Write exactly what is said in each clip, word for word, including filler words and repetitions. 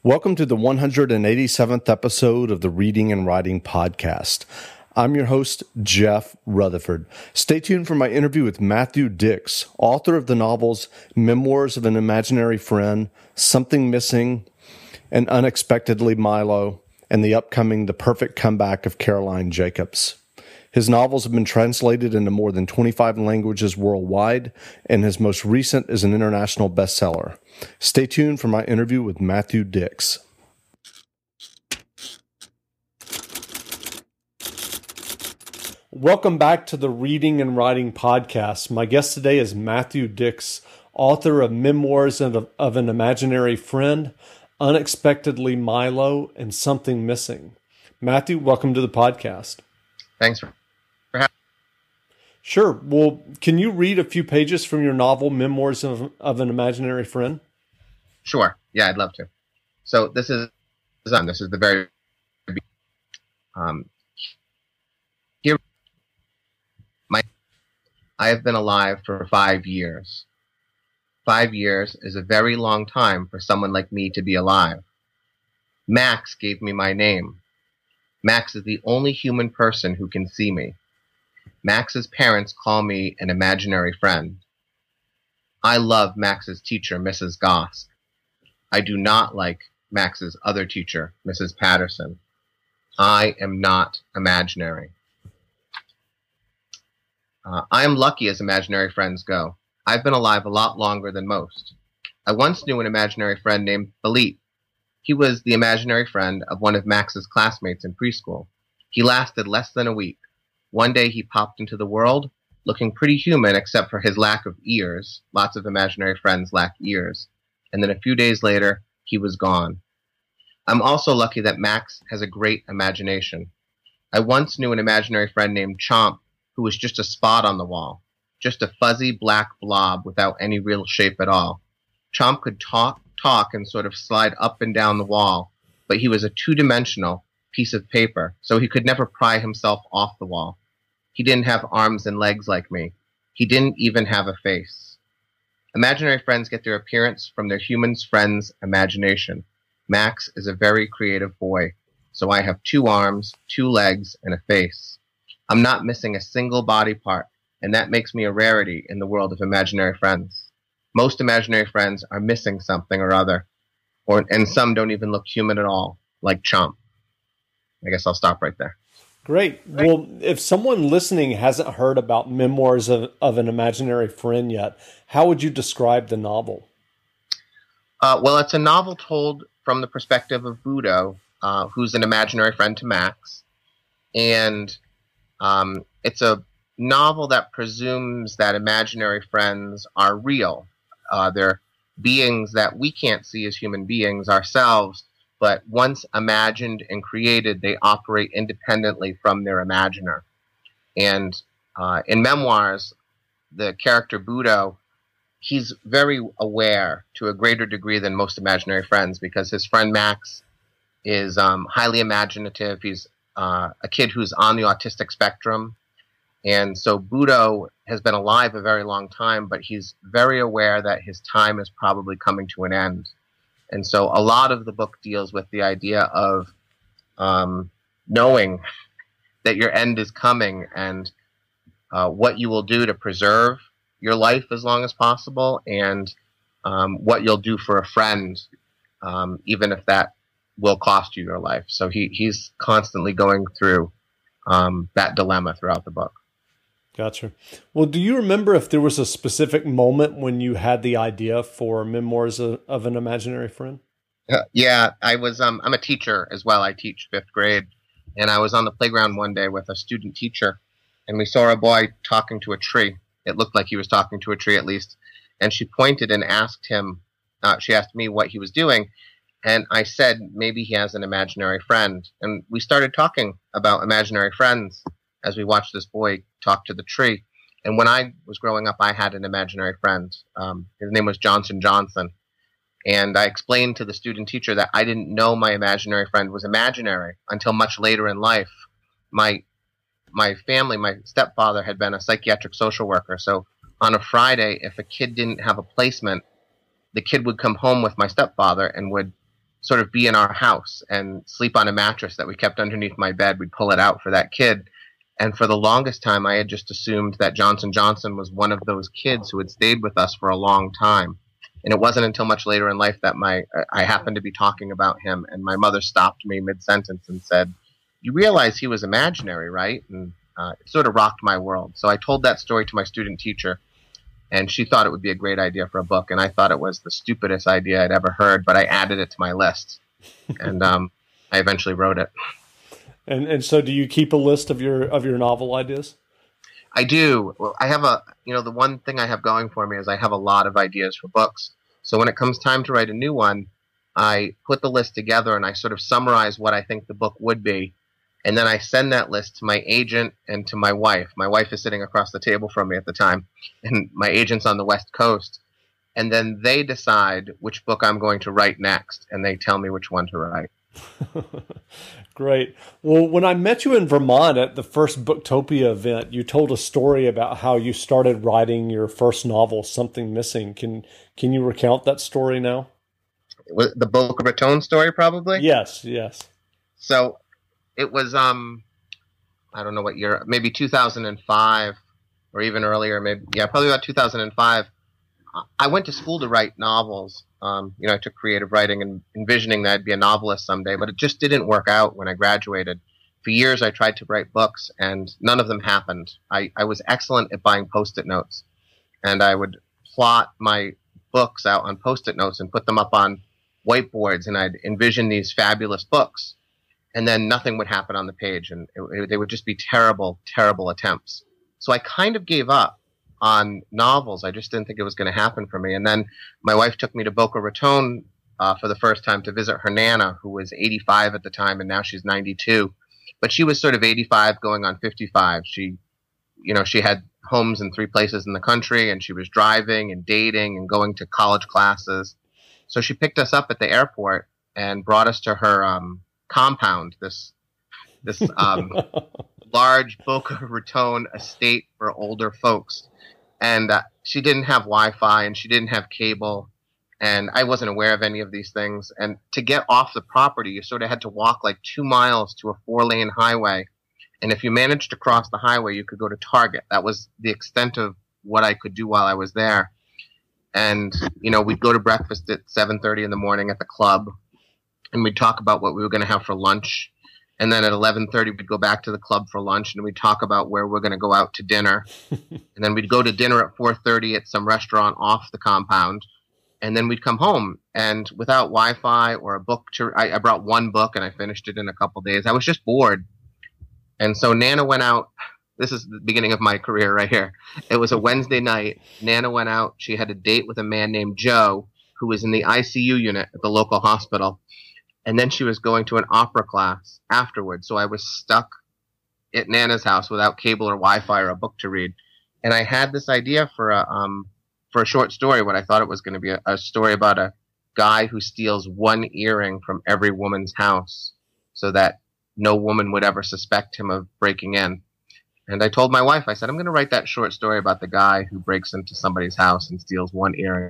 Welcome to the one hundred eighty-seventh episode of the Reading and Writing Podcast. I'm your host, Jeff Rutherford. Stay tuned for my interview with Matthew Dicks, author of the novels Memoirs of an Imaginary Friend, Something Missing, and Unexpectedly Milo, and the upcoming The Perfect Comeback of Caroline Jacobs. His novels have been translated into more than twenty-five languages worldwide, and his most recent is an international bestseller. Stay tuned for my interview with Matthew Dicks. Welcome back to the Reading and Writing Podcast. My guest today is Matthew Dicks, author of Memoirs of, of an Imaginary Friend, Unexpectedly Milo, and Something Missing. Matthew, welcome to the podcast. Thanks for Sure. Well, can you read a few pages from your novel, Memoirs of, of an Imaginary Friend? Sure. Yeah, I'd love to. So this is um, this is the very um, here. My I have been alive for five years. Five years is a very long time for someone like me to be alive. Max gave me my name. Max is the only human person who can see me. Max's parents call me an imaginary friend. I love Max's teacher, Missus Goss. I do not like Max's other teacher, Missus Patterson. I am not imaginary. Uh, I am lucky as imaginary friends go. I've been alive a lot longer than most. I once knew an imaginary friend named Philippe. He was the imaginary friend of one of Max's classmates in preschool. He lasted less than a week. One day he popped into the world, looking pretty human except for his lack of ears. Lots of imaginary friends lack ears. And then a few days later, he was gone. I'm also lucky that Max has a great imagination. I once knew an imaginary friend named Chomp, who was just a spot on the wall, just a fuzzy black blob without any real shape at all. Chomp could talk, talk, and sort of slide up and down the wall, but he was a two-dimensional piece of paper, so he could never pry himself off the wall. He didn't have arms and legs like me. He didn't even have a face. Imaginary friends get their appearance from their human friends' imagination. Max is a very creative boy, so I have two arms, two legs, and a face. I'm not missing a single body part, and that makes me a rarity in the world of imaginary friends. Most imaginary friends are missing something or other, or and some don't even look human at all, like Chomp. I guess I'll stop right there. Great. Well, if someone listening hasn't heard about Memoirs of, of an Imaginary Friend yet, how would you describe the novel? Uh, well, it's a novel told from the perspective of Budo, uh, who's an imaginary friend to Max. And um, it's a novel that presumes that imaginary friends are real. Uh, they're beings that we can't see as human beings ourselves, but once imagined and created, they operate independently from their imaginer. And uh, in Memoirs, the character Budo, he's very aware to a greater degree than most imaginary friends because his friend Max is um, highly imaginative. He's uh, a kid who's on the autistic spectrum. And so Budo has been alive a very long time, but he's very aware that his time is probably coming to an end. And so a lot of the book deals with the idea of um, knowing that your end is coming and uh, what you will do to preserve your life as long as possible and um, what you'll do for a friend, um, even if that will cost you your life. So he, he's constantly going through um, that dilemma throughout the book. Gotcha. Well, do you remember if there was a specific moment when you had the idea for Memoirs of, of an Imaginary Friend? Uh, yeah, I was. Um, I'm a teacher as well. I teach fifth grade, and I was on the playground one day with a student teacher, and we saw a boy talking to a tree. It looked like he was talking to a tree at least, and she pointed and asked him. Uh, she asked me what he was doing, and I said maybe he has an imaginary friend, and we started talking about imaginary friends as we watched this boy talk to the tree. And when I was growing up, I had an imaginary friend. Um, his name was Johnson Johnson. And I explained to the student teacher that I didn't know my imaginary friend was imaginary until much later in life. My my family, my stepfather had been a psychiatric social worker. So on a Friday, if a kid didn't have a placement, the kid would come home with my stepfather and would sort of be in our house and sleep on a mattress that we kept underneath my bed. We'd pull it out for that kid. And for the longest time, I had just assumed that Johnson Johnson was one of those kids who had stayed with us for a long time. And it wasn't until much later in life that my I happened to be talking about him, and my mother stopped me mid-sentence and said, "You realize he was imaginary, right?" And uh, it sort of rocked my world. So I told that story to my student teacher, and she thought it would be a great idea for a book, and I thought it was the stupidest idea I'd ever heard, but I added it to my list, and um, I eventually wrote it. And and so do you keep a list of your of your novel ideas? I do. Well, I have a, you know, the one thing I have going for me is I have a lot of ideas for books. So when it comes time to write a new one, I put the list together and I sort of summarize what I think the book would be. And then I send that list to my agent and to my wife. My wife is sitting across the table from me at the time, and my agent's on the West Coast. And then they decide which book I'm going to write next, and they tell me which one to write. Great. Well, when I met you in Vermont at the first Booktopia event, you told a story about how you started writing your first novel, Something Missing. Can can you recount that story now? The Boca Raton story, probably? Yes, yes. So it was, um, I don't know what year, maybe two thousand five or even earlier, maybe, yeah, probably about two thousand five. I went to school to write novels. Um, you know, I took creative writing and envisioning that I'd be a novelist someday, but it just didn't work out when I graduated. For years, I tried to write books, and none of them happened. I, I was excellent at buying Post-it notes, and I would plot my books out on Post-it notes and put them up on whiteboards, and I'd envision these fabulous books, and then nothing would happen on the page, and it, it, they would just be terrible, terrible attempts. So I kind of gave up on novels. I just didn't think it was going to happen for me. And then my wife took me to Boca Raton uh, for the first time to visit her Nana, who was eighty-five at the time, and now she's ninety-two. But she was sort of eighty-five going on fifty-five. She, you know, she had homes in three places in the country, and she was driving and dating and going to college classes. So she picked us up at the airport and brought us to her um, compound, this this um, large Boca Raton estate for older folks. And uh, she didn't have Wi-Fi, and she didn't have cable, and I wasn't aware of any of these things. And to get off the property, you sort of had to walk like two miles to a four-lane highway. And if you managed to cross the highway, you could go to Target. That was the extent of what I could do while I was there. And, you know, we'd go to breakfast at seven thirty in the morning at the club, and we'd talk about what we were going to have for lunch. And then at eleven thirty, we'd go back to the club for lunch, and we'd talk about where we're going to go out to dinner. And then we'd go to dinner at four thirty at some restaurant off the compound. And then we'd come home. And without Wi-Fi or a book to – I brought one book, and I finished it in a couple days. I was just bored. And so Nana went out. This is the beginning of my career right here. It was a Wednesday night. Nana went out. She had a date with a man named Joe, who was in the I C U unit at the local hospital. And then she was going to an opera class afterwards. So I was stuck at Nana's house without cable or Wi-Fi or a book to read. And I had this idea for a um, for a short story, what I thought it was going to be a, a story about a guy who steals one earring from every woman's house so that no woman would ever suspect him of breaking in. And I told my wife, I said, I'm going to write that short story about the guy who breaks into somebody's house and steals one earring.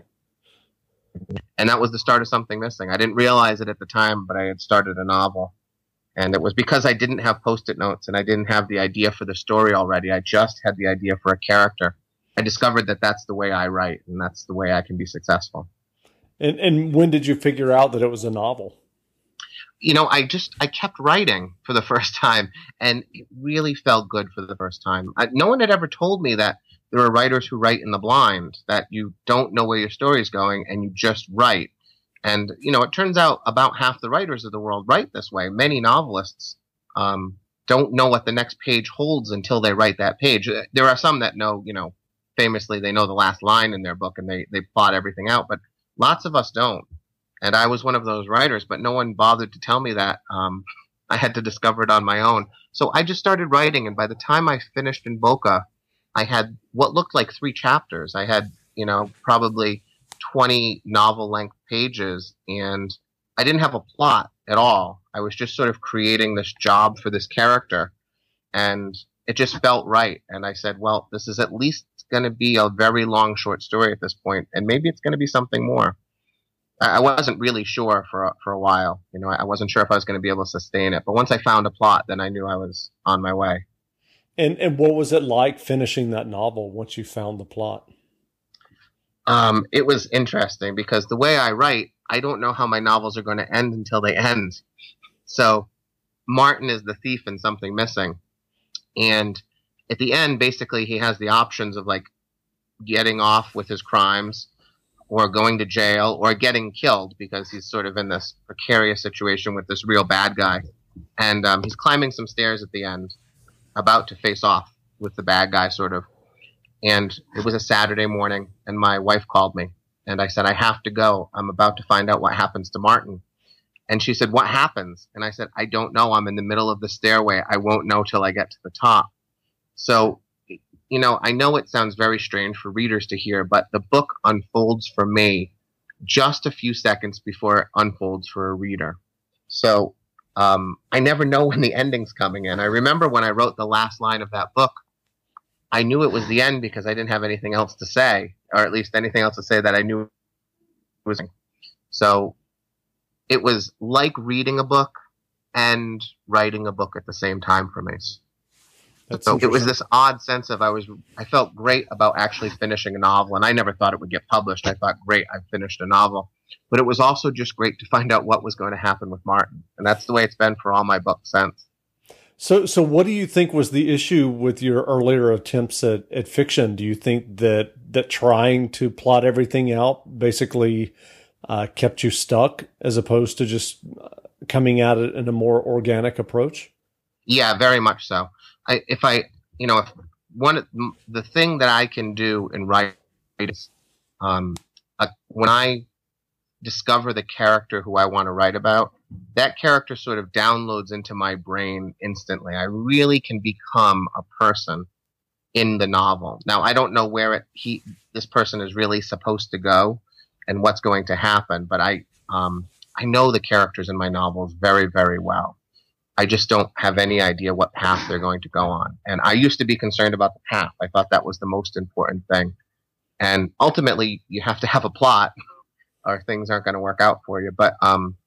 And that was the start of Something Missing. I didn't realize it at the time, but I had started a novel. And it was because I didn't have Post-it notes and I didn't have the idea for the story already. I just had the idea for a character. I discovered that that's the way I write, and that's the way I can be successful. And, and when did you figure out that it was a novel? You know, I just, I kept writing for the first time, and it really felt good for the first time. I, no one had ever told me that there are writers who write in the blind, that you don't know where your story is going and you just write. And, you know, it turns out about half the writers of the world write this way. Many novelists um, don't know what the next page holds until they write that page. There are some that know, you know, famously they know the last line in their book and they, they plot everything out, but lots of us don't. And I was one of those writers, but no one bothered to tell me that. Um, I had to discover it on my own. So I just started writing, and by the time I finished in Boca, I had what looked like three chapters. I had, you know, probably twenty novel-length pages, and I didn't have a plot at all. I was just sort of creating this job for this character, and it just felt right. And I said, well, this is at least going to be a very long short story at this point, and maybe it's going to be something more. I wasn't really sure for a, for a while. You know, I wasn't sure if I was going to be able to sustain it. But once I found a plot, then I knew I was on my way. And and what was it like finishing that novel once you found the plot? Um, it was interesting because the way I write, I don't know how my novels are going to end until they end. So Martin is the thief in Something Missing. And at the end, basically, he has the options of like getting off with his crimes or going to jail or getting killed because he's sort of in this precarious situation with this real bad guy. And um, he's climbing some stairs at the end, about to face off with the bad guy, sort of. And it was a Saturday morning, and my wife called me. And I said, I have to go. I'm about to find out what happens to Martin. And she said, what happens? And I said, I don't know. I'm in the middle of the stairway. I won't know till I get to the top. So, you know, I know it sounds very strange for readers to hear, but the book unfolds for me just a few seconds before it unfolds for a reader. So um, I never know when the ending's coming in. I remember when I wrote the last line of that book, I knew it was the end because I didn't have anything else to say, or at least anything else to say that I knew was. So it was like reading a book and writing a book at the same time for me. That's so it was this odd sense of I was I felt great about actually finishing a novel, and I never thought it would get published. I thought, great, I finished a novel. But it was also just great to find out what was going to happen with Martin. And that's the way it's been for all my books since. So, so what do you think was the issue with your earlier attempts at, at fiction? Do you think that that trying to plot everything out basically uh, kept you stuck, as opposed to just coming at it in a more organic approach? Yeah, very much so. I, if I, you know, if one the thing that I can do in writing is, um, uh, when I discover the character who I want to write about, that character sort of downloads into my brain instantly. I really can become a person in the novel. Now, I don't know where it, he, this person is really supposed to go and what's going to happen, but I, um, I know the characters in my novels very, very well. I just don't have any idea what path they're going to go on. And I used to be concerned about the path. I thought that was the most important thing. And ultimately, you have to have a plot or things aren't going to work out for you. But, um,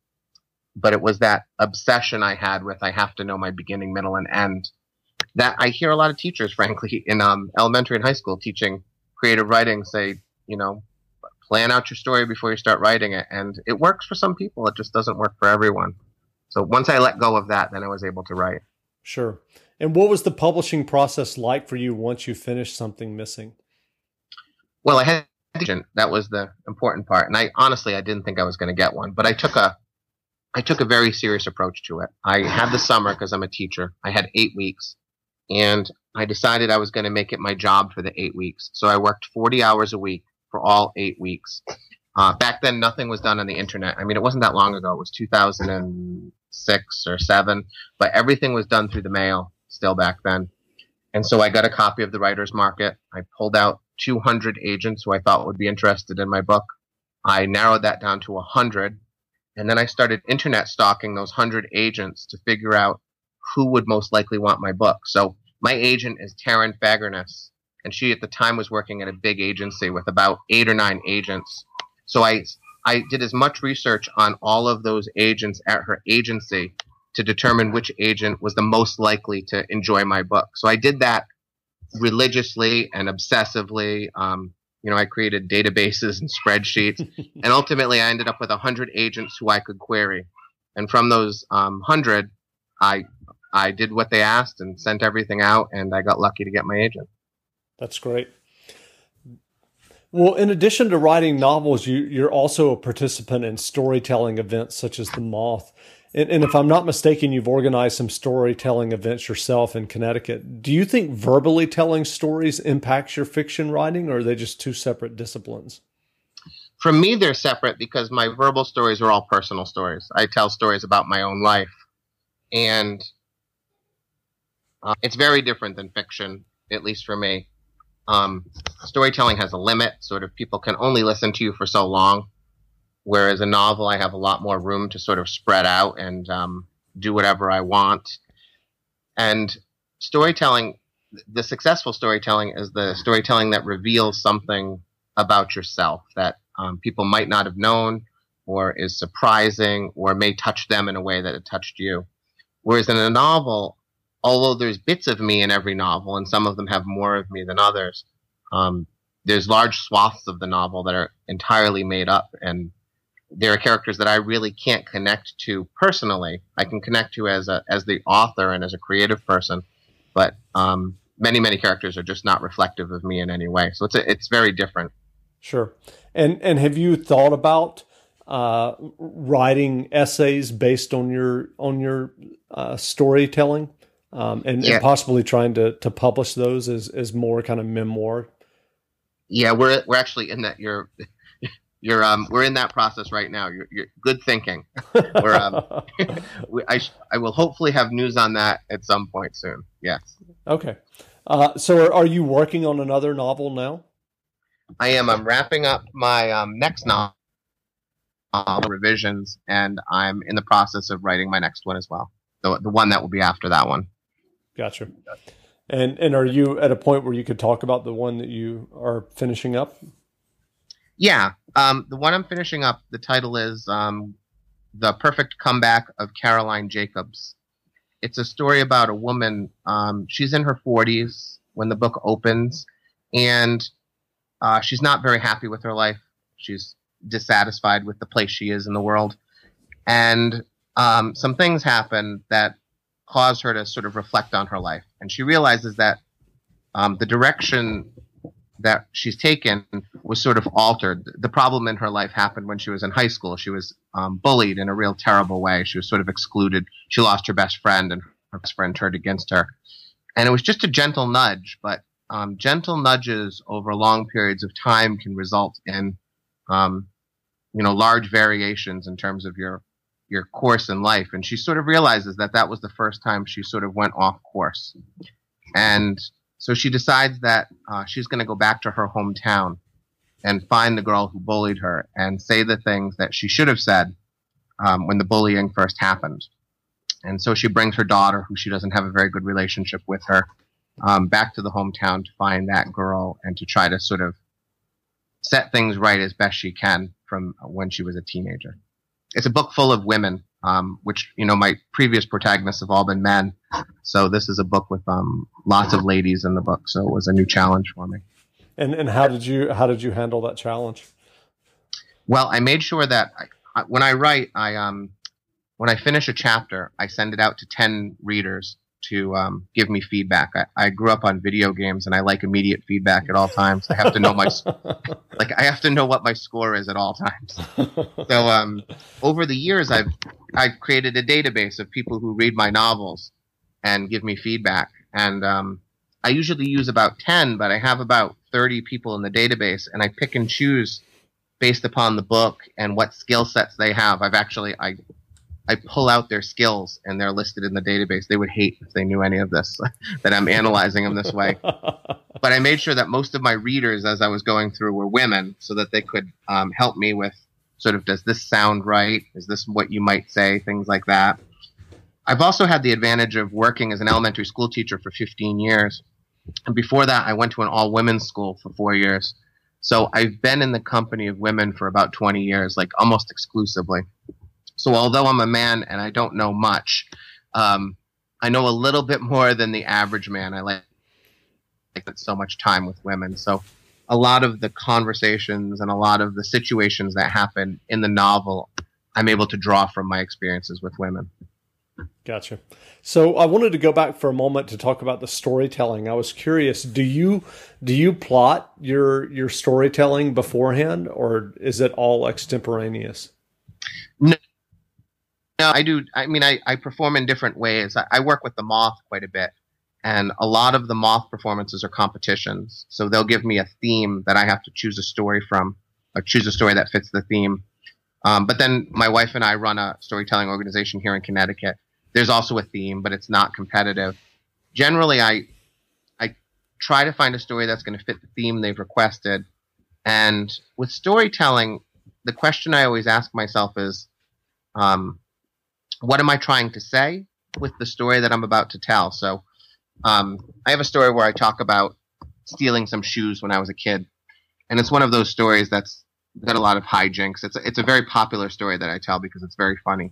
but it was that obsession I had with I have to know my beginning, middle, and end. That I hear a lot of teachers, frankly, in um, elementary and high school teaching creative writing say, you know, plan out your story before you start writing it. And it works for some people. It just doesn't work for everyone. So once I let go of that, then I was able to write. Sure. And what was the publishing process like for you once you finished Something Missing? Well, I had an agent. That was the important part. And I honestly, I didn't think I was going to get one. But I took a I took a very serious approach to it. I had the summer because I'm a teacher. I had eight weeks. And I decided I was going to make it my job for the eight weeks. So I worked forty hours a week for all eight weeks. Uh, back then, nothing was done on the internet. I mean, it wasn't that long ago. It was two thousand six or seven, but everything was done through the mail still back then. And so I got a copy of the Writer's Market. I pulled out two hundred agents who I thought would be interested in my book. I narrowed that down to one hundred. And then I started internet stalking those one hundred agents to figure out who would most likely want my book. So my agent is Taryn Fagerness, and she at the time was working at a big agency with about eight or nine agents. So I I did as much research on all of those agents at her agency to determine which agent was the most likely to enjoy my book. So I did that religiously and obsessively. Um, you know, I created databases and spreadsheets, and ultimately I ended up with one hundred agents who I could query. And from those um, one hundred, I I did what they asked and sent everything out, and I got lucky to get my agent. That's great. Well, in addition to writing novels, you, you're also a participant in storytelling events such as The Moth. And, and if I'm not mistaken, you've organized some storytelling events yourself in Connecticut. Do you think verbally telling stories impacts your fiction writing, or are they just two separate disciplines? For me, they're separate because my verbal stories are all personal stories. I tell stories about my own life. And uh, it's very different than fiction, at least for me. Um, storytelling has a limit, sort of people can only listen to you for so long, whereas a novel, I have a lot more room to sort of spread out and um, do whatever I want. And storytelling, the successful storytelling is the storytelling that reveals something about yourself, that um, people might not have known, or is surprising, or may touch them in a way that it touched you. Whereas in a novel, although there's bits of me in every novel, and some of them have more of me than others, um, there's large swaths of the novel that are entirely made up, and there are characters that I really can't connect to personally. I can connect to as a as the author and as a creative person, but um, many many characters are just not reflective of me in any way. So it's a, it's very different. Sure. And and have you thought about uh, writing essays based on your on your uh, storytelling, um, and, yeah. and possibly trying to to publish those as as more kind of memoir? Yeah, we're we're actually in that. You're you're um we're in that process right now. You're, you're good thinking. We're um we, I I will hopefully have news on that at some point soon. Yes. Okay. Uh, so are, are you working on another novel now? I am. I'm wrapping up my um, next novel, uh, revisions, and I'm in the process of writing my next one as well. The the one that will be after that one. Gotcha. And and are you at a point where you could talk about the one that you are finishing up? Yeah. Um, the one I'm finishing up, the title is um, The Perfect Comeback of Caroline Jacobs. It's a story about a woman. Um, she's in her forties when the book opens, and uh, she's not very happy with her life. She's dissatisfied with the place she is in the world. And um, some things happen that cause her to sort of reflect on her life. And she realizes that um, the direction that she's taken was sort of altered. The problem in her life happened when she was in high school. She was um, bullied in a real terrible way. She was sort of excluded. She lost her best friend, and her best friend turned against her. And it was just a gentle nudge, but um, gentle nudges over long periods of time can result in, um, you know, large variations in terms of your your course in life. And she sort of realizes that that was the first time she sort of went off course. And so she decides that uh, she's going to go back to her hometown and find the girl who bullied her and say the things that she should have said um, when the bullying first happened. And so she brings her daughter, who she doesn't have a very good relationship with her, um, back to the hometown to find that girl and to try to sort of set things right as best she can from when she was a teenager. It's a book full of women, um, which, you know, my previous protagonists have all been men. So this is a book with um, lots of ladies in the book. So it was a new challenge for me. And and how did you how did you handle that challenge? Well, I made sure that I, I, when I write, I um when I finish a chapter, I send it out to ten readers to um, give me feedback. I, I grew up on video games, and I like immediate feedback at all times. I have to know my like I have to know what my score is at all times. So um, over the years, I've I've created a database of people who read my novels and give me feedback. And um, I usually use about ten, but I have about thirty people in the database, and I pick and choose based upon the book and what skill sets they have. I've actually I. I pull out their skills, and they're listed in the database. They would hate if they knew any of this, that I'm analyzing them this way. But I made sure that most of my readers, as I was going through, were women, so that they could um, help me with sort of, does this sound right? Is this what you might say? Things like that. I've also had the advantage of working as an elementary school teacher for fifteen years. And before that, I went to an all-women's school for four years. So I've been in the company of women for about twenty years, like almost exclusively. So although I'm a man and I don't know much, um, I know a little bit more than the average man. I like spend so much time with women. So a lot of the conversations and a lot of the situations that happen in the novel, I'm able to draw from my experiences with women. Gotcha. So I wanted to go back for a moment to talk about the storytelling. I was curious, do you do you plot your your storytelling beforehand, or is it all extemporaneous? No. No, I do. I mean, I, I perform in different ways. I, I work with the Moth quite a bit, and a lot of the Moth performances are competitions. So they'll give me a theme that I have to choose a story from, or choose a story that fits the theme. Um, but then my wife and I run a storytelling organization here in Connecticut. There's also a theme, but it's not competitive. Generally, I I try to find a story that's going to fit the theme they've requested. And with storytelling, the question I always ask myself is, um, what am I trying to say with the story that I'm about to tell? So um, I have a story where I talk about stealing some shoes when I was a kid. And it's one of those stories that's We've got a lot of hijinks. It's a, it's a very popular story that I tell because it's very funny.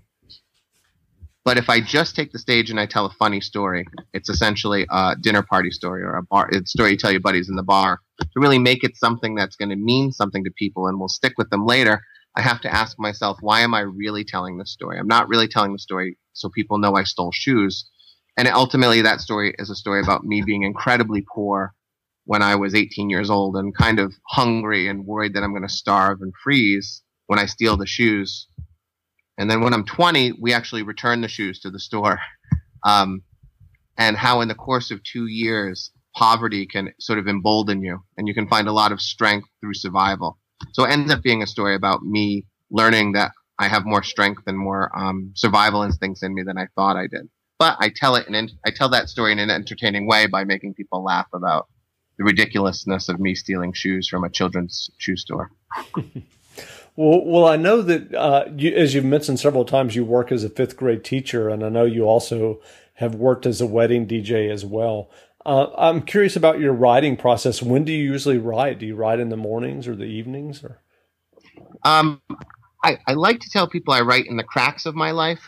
But if I just take the stage and I tell a funny story, it's essentially a dinner party story or a bar it's a story you tell your buddies in the bar. To really make it something that's going to mean something to people and will stick with them later, I have to ask myself, why am I really telling this story? I'm not really telling the story so people know I stole shoes. And ultimately, that story is a story about me being incredibly poor when I was eighteen years old and kind of hungry and worried that I'm going to starve and freeze when I steal the shoes. And then when I'm twenty, we actually return the shoes to the store. Um, and how in the course of two years, poverty can sort of embolden you, and you can find a lot of strength through survival. So it ends up being a story about me learning that I have more strength and more um, survival instincts in me than I thought I did. But I tell it, and I tell that story in an entertaining way by making people laugh about the ridiculousness of me stealing shoes from a children's shoe store. Well, well, I know that, uh, you, as you've mentioned several times, you work as a fifth grade teacher, and I know you also have worked as a wedding D J as well. Uh, I'm curious about your writing process. When do you usually write? Do you write in the mornings or the evenings? Or um, I, I like to tell people I write in the cracks of my life,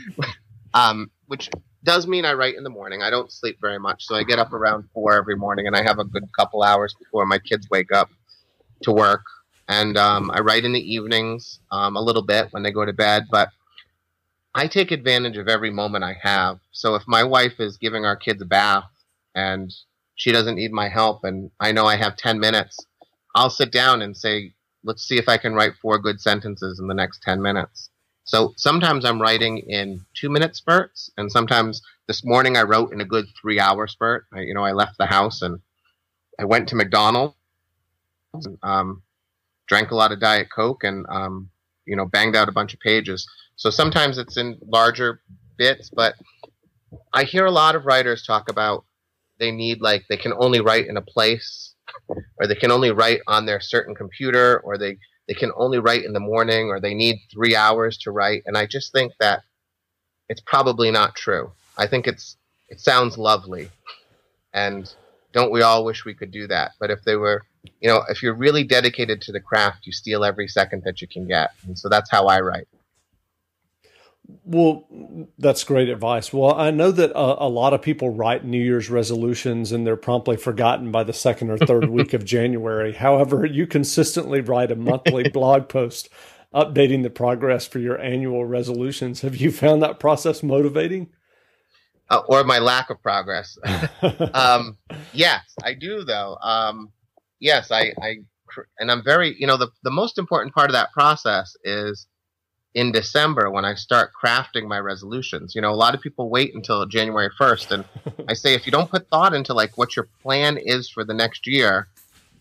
um, which does mean I write in the morning. I don't sleep very much, so I get up around four every morning, and I have a good couple hours before my kids wake up to work. And um, I write in the evenings um, a little bit when they go to bed, but I take advantage of every moment I have. So if my wife is giving our kids a bath and she doesn't need my help and I know I have ten minutes, I'll sit down and say, let's see if I can write four good sentences in the next ten minutes. So sometimes I'm writing in two-minute spurts, and sometimes this morning I wrote in a good three-hour spurt. I, you know, I left the house and I went to McDonald's and, um, drank a lot of Diet Coke and, um, you know, banged out a bunch of pages. So sometimes it's in larger bits, but I hear a lot of writers talk about they need, like, they can only write in a place, or they can only write on their certain computer, or they, they can only write in the morning, or they need three hours to write. And I just think that it's probably not true. I think it's it sounds lovely. And don't we all wish we could do that? But if they were, you know, if you're really dedicated to the craft, you steal every second that you can get. And so that's how I write. Well, that's great advice. Well, I know that a, a lot of people write New Year's resolutions and they're promptly forgotten by the second or third week of January. However, you consistently write a monthly blog post updating the progress for your annual resolutions. Have you found that process motivating? Uh, or my lack of progress. um, yes, I do, though. Um, yes, I, I, and I'm very, you know, the, the most important part of that process is in December when I start crafting my resolutions. You know, a lot of people wait until January first. And I say, if you don't put thought into like what your plan is for the next year,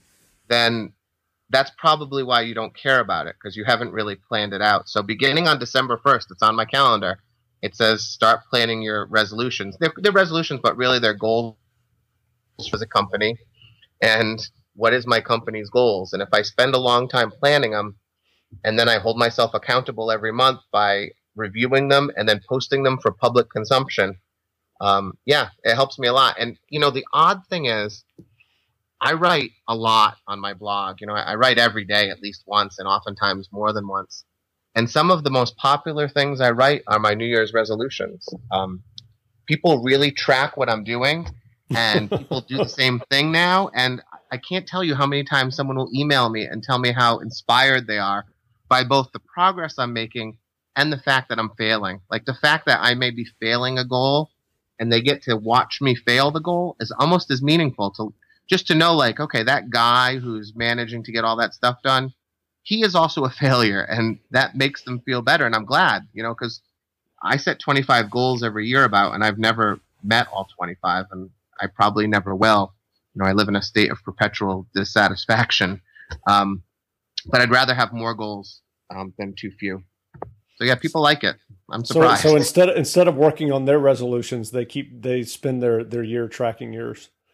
then that's probably why you don't care about it, because you haven't really planned it out. So beginning on December first, it's on my calendar. It says start planning your resolutions. They're, they're resolutions, but really they're goals for the company. And what is my company's goals? And if I spend a long time planning them, and then I hold myself accountable every month by reviewing them and then posting them for public consumption, um, yeah, it helps me a lot. And, you know, the odd thing is I write a lot on my blog. You know, I, I write every day at least once, and oftentimes more than once. And some of the most popular things I write are my New Year's resolutions. Um, people really track what I'm doing, and people do the same thing now. And I can't tell you how many times someone will email me and tell me how inspired they are by both the progress I'm making and the fact that I'm failing. Like the fact that I may be failing a goal and they get to watch me fail the goal is almost as meaningful to just to know, like, okay, that guy who's managing to get all that stuff done, he is also a failure, and that makes them feel better. And I'm glad, you know, because I set twenty-five goals every year about, and I've never met all twenty-five, and I probably never will. You know, I live in a state of perpetual dissatisfaction. Um, but I'd rather have more goals um, than too few. So yeah, people like it. I'm surprised. So, so instead instead of working on their resolutions, they keep they spend their, their year tracking yours.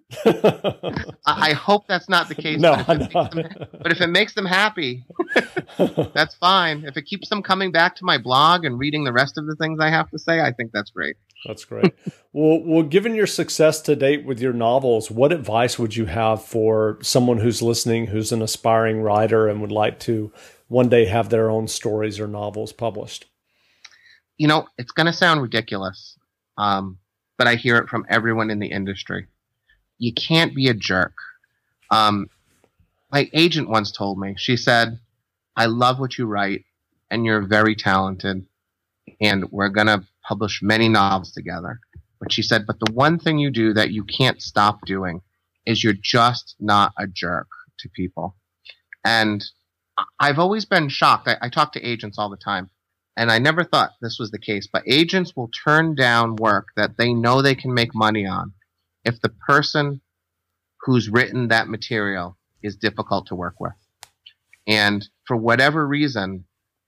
I, I hope that's not the case. No, but, if it them, but if it makes them happy, that's fine. If it keeps them coming back to my blog and reading the rest of the things I have to say, I think that's great. That's great. well, well, given your success to date with your novels, what advice would you have for someone who's listening, who's an aspiring writer and would like to one day have their own stories or novels published? You know, it's going to sound ridiculous, um, but I hear it from everyone in the industry. You can't be a jerk. Um, my agent once told me, she said, I love what you write and you're very talented and we're going to publish many novels together. But she said, but the one thing you do that you can't stop doing is you're just not a jerk to people. And I've always been shocked. I, I talk to agents all the time and I never thought this was the case, but agents will turn down work that they know they can make money on if the person who's written that material is difficult to work with. And for whatever reason,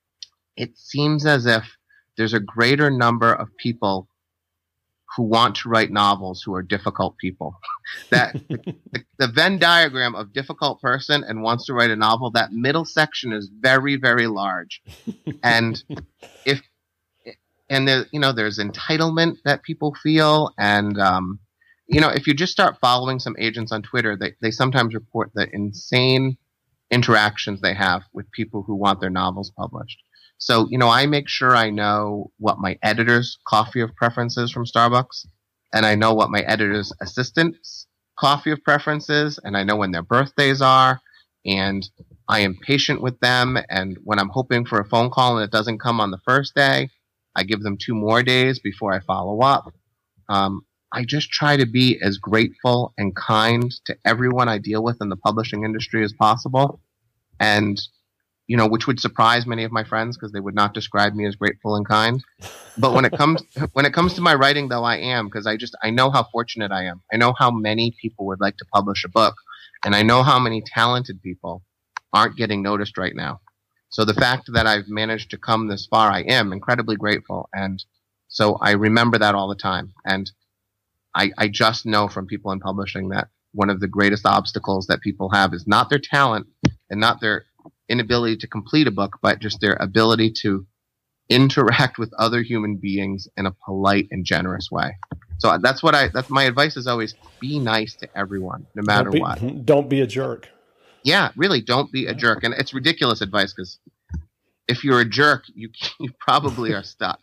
it seems as if there's a greater number of people who want to write novels who are difficult people. That the, the, the Venn diagram of difficult person and wants to write a novel, that middle section is very, very large. And if and there, you know, there's entitlement that people feel, and um, you know, if you just start following some agents on Twitter, they, they sometimes report the insane interactions they have with people who want their novels published. So, you know, I make sure I know what my editor's coffee of preference is from Starbucks, and I know what my editor's assistant's coffee of preference is, and I know when their birthdays are, and I am patient with them, and when I'm hoping for a phone call and it doesn't come on the first day, I give them two more days before I follow up. Um, I just try to be as grateful and kind to everyone I deal with in the publishing industry as possible. And, you know, which would surprise many of my friends because they would not describe me as grateful and kind. But when it comes, when it comes to my writing, though, I am, because I just, I know how fortunate I am. I know how many people would like to publish a book, and I know how many talented people aren't getting noticed right now. So the fact that I've managed to come this far, I am incredibly grateful. And so I remember that all the time. And I, I just know from people in publishing that one of the greatest obstacles that people have is not their talent and not their inability to complete a book, but just their ability to interact with other human beings in a polite and generous way. So that's what I, that's my advice is always be nice to everyone, no matter don't be, what. Don't be a jerk. Yeah, really, don't be a jerk. And it's ridiculous advice because if you're a jerk, you you probably are stuck.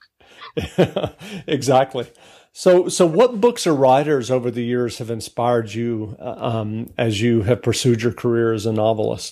Exactly. So, so what books or writers over the years have inspired you um, as you have pursued your career as a novelist?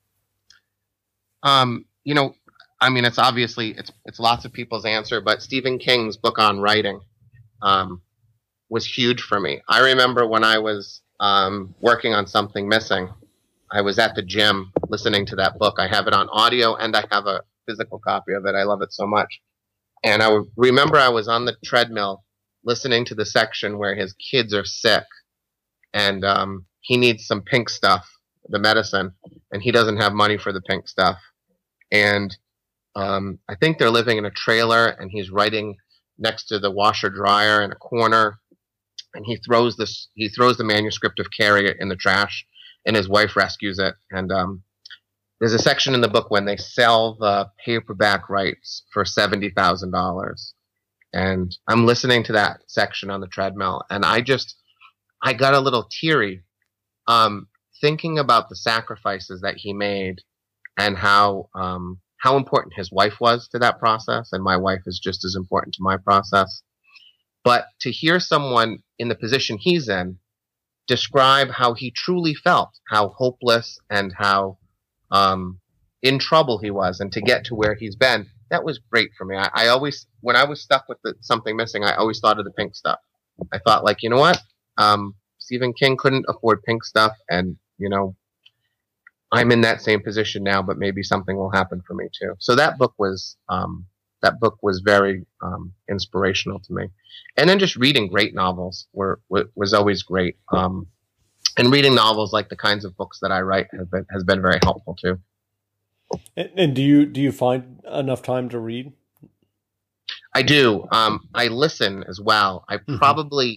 Um, you know, I mean, it's obviously it's it's lots of people's answer, but Stephen King's book on writing um, was huge for me. I remember when I was um, working on Something Missing, I was at the gym listening to that book. I have it on audio and I have a physical copy of it. I love it so much. And I remember I was on the treadmill listening to the section where his kids are sick and um, he needs some pink stuff, the medicine, and he doesn't have money for the pink stuff. And um, I think they're living in a trailer and he's writing next to the washer dryer in a corner, and he throws this he throws the manuscript of Carrie in the trash, and his wife rescues it. And um, there's a section in the book when they sell the paperback rights for seventy thousand dollars. And I'm listening to that section on the treadmill, and I just, I got a little teary, um, thinking about the sacrifices that he made and how, um, how important his wife was to that process. And my wife is just as important to my process. But to hear someone in the position he's in describe how he truly felt, how hopeless and how, um, in trouble he was, and to get to where he's been, that was great for me. I, I always, when I was stuck with the, Something Missing, I always thought of the pink stuff. I thought, like, you know what? Um, Stephen King couldn't afford pink stuff, and, you know, I'm in that same position now, but maybe something will happen for me too. So that book was, um, that book was very um, inspirational to me. And then just reading great novels were, were was always great. Um, and reading novels like the kinds of books that I write has been, has been very helpful too. And, and do you do you find enough time to read? I do. Um, I listen as well. I Mm-hmm. probably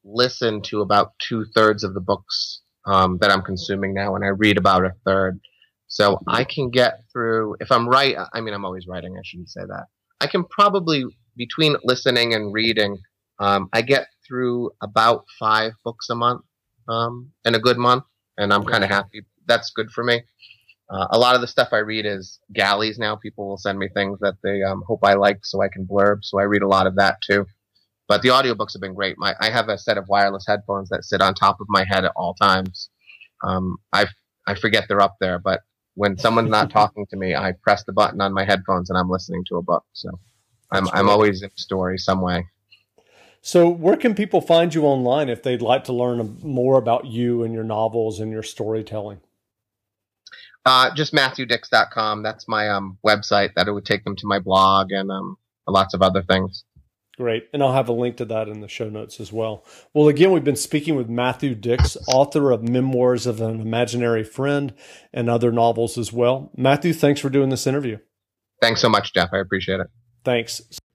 listen to about two thirds of the books um, that I'm consuming now, and I read about a third. So I can get through, if I'm right, I mean, I'm always writing, I shouldn't say that. I can probably, between listening and reading, um, I get through about five books a month um, in a good month, and I'm kind of happy. That's good for me. Uh, a lot of the stuff I read is galleys now. People will send me things that they um, hope I like so I can blurb, so I read a lot of that too. But the audiobooks have been great. My, I have a set of wireless headphones that sit on top of my head at all times. Um, I I forget they're up there, but when someone's not talking to me, I press the button on my headphones and I'm listening to a book. So I'm I'm always in a story some way. So where can people find you online if they'd like to learn more about you and your novels and your storytelling? Uh, just Matthew Dicks dot com. That's my um, website. That it would take them to my blog and um, lots of other things. Great. And I'll have a link to that in the show notes as well. Well, again, we've been speaking with Matthew Dicks, author of Memoirs of an Imaginary Friend and other novels as well. Matthew, thanks for doing this interview. Thanks so much, Jeff. I appreciate it. Thanks.